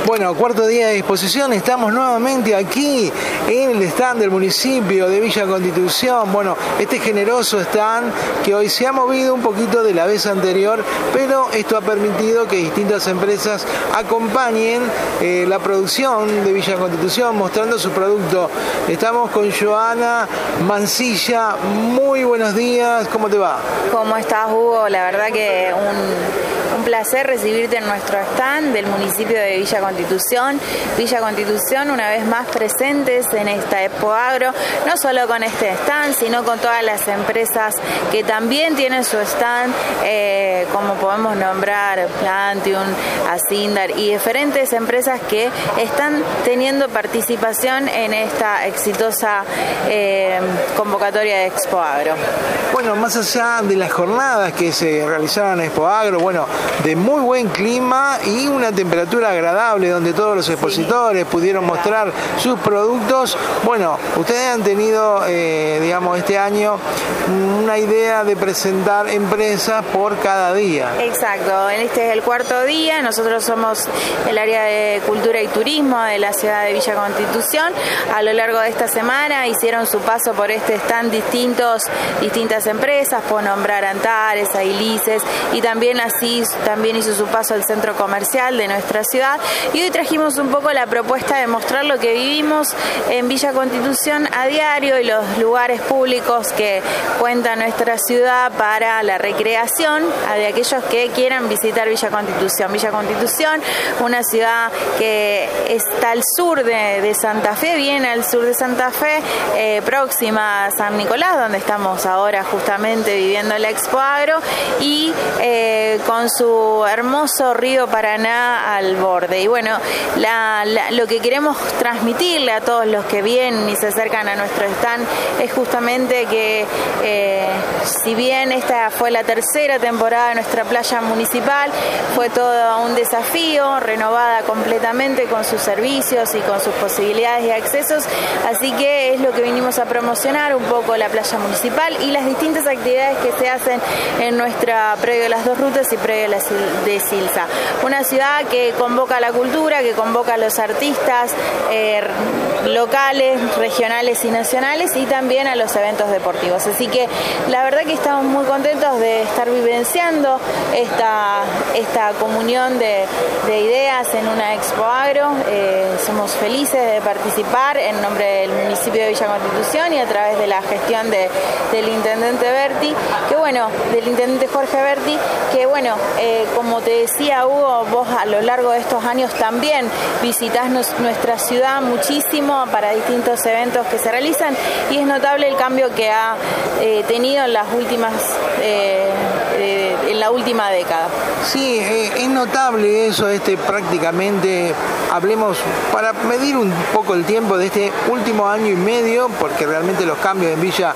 Bueno, cuarto día de exposición, estamos nuevamente aquí en el stand del municipio de Villa Constitución. Bueno, este generoso stand que hoy se ha movido un poquito de la vez anterior, pero esto ha permitido que distintas empresas acompañen la producción de Villa Constitución mostrando su producto. Estamos con Joana Mancilla. Muy buenos días, ¿cómo te va? ¿Cómo estás, Hugo? La verdad que un placer recibirte en nuestro stand del municipio de Villa Constitución. Villa Constitución, una vez más presentes en esta Expo Agro, no solo con este stand, sino con todas las empresas que también tienen su stand, como podemos nombrar Plantium, Asindar y diferentes empresas que están teniendo participación en esta exitosa convocatoria de Expo Agro. Bueno, más allá de las jornadas que se realizaron en Expo Agro, bueno, de muy buen clima y una temperatura agradable donde todos los expositores pudieron mostrar sus productos. Bueno, ustedes han tenido, digamos, este año una idea de presentar empresas por cada día. Exacto, este es el cuarto día, nosotros somos el área de cultura y turismo de la ciudad de Villa Constitución. A lo largo de esta semana hicieron su paso por este stand distintas empresas, por nombrar Antares, Ailices, y también hizo su paso al centro comercial de nuestra ciudad, y hoy trajimos un poco la propuesta de mostrar lo que vivimos en Villa Constitución a diario y los lugares públicos que cuenta nuestra ciudad para la recreación de aquellos que quieran visitar Villa Constitución. Villa Constitución, una ciudad que está al sur de Santa Fe, bien al sur de Santa Fe, próxima a San Nicolás, donde estamos ahora justamente viviendo la Expo Agro, y con su hermoso río Paraná al borde. Y bueno, lo que queremos transmitirle a todos los que vienen y se acercan a nuestro stand es justamente que si bien esta fue la tercera temporada de nuestra playa municipal, fue todo un desafío, renovada completamente con sus servicios y con sus posibilidades y accesos, así que es lo que vinimos a promocionar un poco la playa municipal y las distintas actividades que se hacen en nuestra predio de las Dos Rutas y predio de Silsa. Una ciudad que convoca a la cultura, que convoca a los artistas locales, regionales y nacionales, y también a los eventos deportivos. Así que la verdad que estamos muy contentos de estar vivenciando esta comunión de ideas en una Expo Agro. Somos felices de participar en nombre del municipio de Villa Constitución y a través de la gestión del intendente Berti, del intendente Jorge Berti, que bueno, como te decía, Hugo, vos a lo largo de estos años también visitás nuestra ciudad muchísimo para distintos eventos que se realizan, y es notable el cambio que ha tenido en la última década. Sí, es notable eso, prácticamente, hablemos, para medir un poco el tiempo de este último año y medio, porque realmente los cambios en Villa,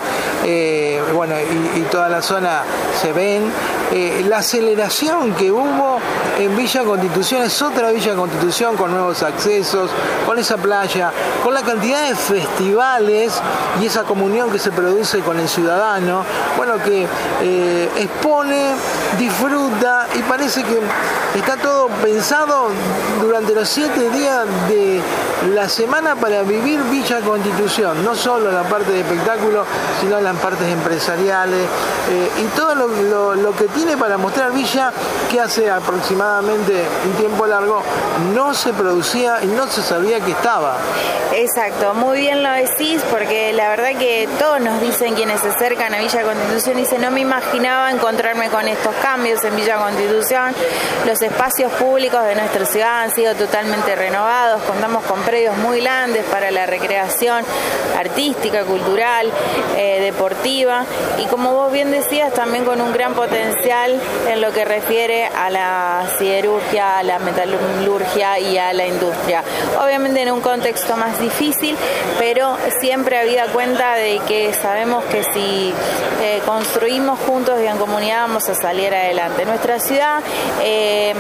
y toda la zona se ven, la aceleración que hubo en Villa Constitución es otra Villa Constitución con nuevos accesos, con esa playa, con la cantidad de festivales y esa comunión que se produce con el ciudadano, que expone, disfruta, y parece que está todo pensado durante los 7 días de la semana para vivir Villa Constitución, no solo la parte de espectáculo, sino las partes empresariales y todo lo que tiene para mostrar Villa, que hace aproximadamente un tiempo largo no se producía y no se sabía que estaba. Exacto, muy bien lo decís, porque la verdad que todos nos dicen, quienes se acercan a Villa Constitución, dicen: no me imaginaba encontrarme con estos cambios en Villa Constitución. Los espacios públicos de nuestra ciudad han sido totalmente renovados, contamos con predios muy grandes para la recreación artística, cultural, deportiva, y como vos bien decías, también con un gran potencial en lo que refiere a la siderurgia, a la metalurgia y a la industria. Obviamente en un contexto más difícil, pero siempre habida cuenta de que sabemos que si construimos juntos y en comunidad vamos a salir adelante. Nuestra ciudad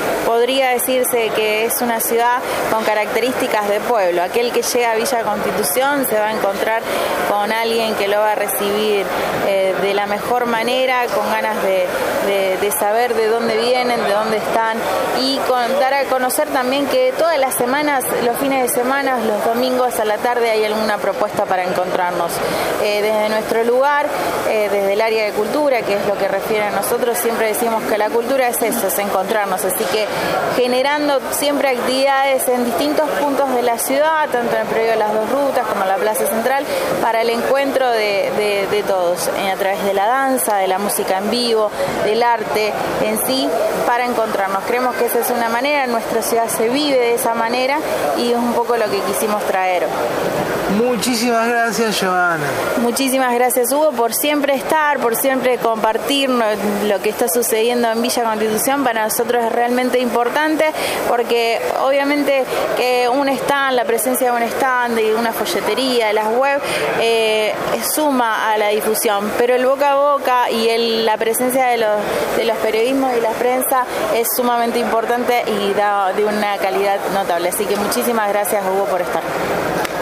podría decirse que es una ciudad con características de pueblo. Aquel que llega a Villa Constitución se va a encontrar con alguien que lo va a recibir de la mejor manera, con ganas de saber de dónde vienen, de dónde están, y dar a conocer también que todas las semanas, los fines de semana, los domingos a la tarde hay alguna propuesta para encontrarnos. Desde nuestro lugar, desde el área de cultura, que es lo que refiere a nosotros, siempre decimos que la cultura es eso, es encontrarnos, así que generando siempre actividades en distintos puntos de la ciudad, tanto en el predio de las Dos Rutas como en la Plaza Central, para el encuentro de todos, a través de la danza, de la música en vivo, del arte en sí, para encontrarnos. Creemos que esa es una manera, nuestra ciudad se vive de esa manera y es un poco lo que quisimos traer. Muchísimas gracias, Joana. Muchísimas gracias, Hugo, por siempre estar, por siempre compartir lo que está sucediendo en Villa Constitución. Para nosotros es realmente importante porque obviamente que un stand, la presencia de un stand y una folletería, de las web, suma a la difusión, pero el boca a boca y la presencia de los periodismos y la prensa es sumamente importante y da de una calidad notable. Así que muchísimas gracias, Hugo, por estar.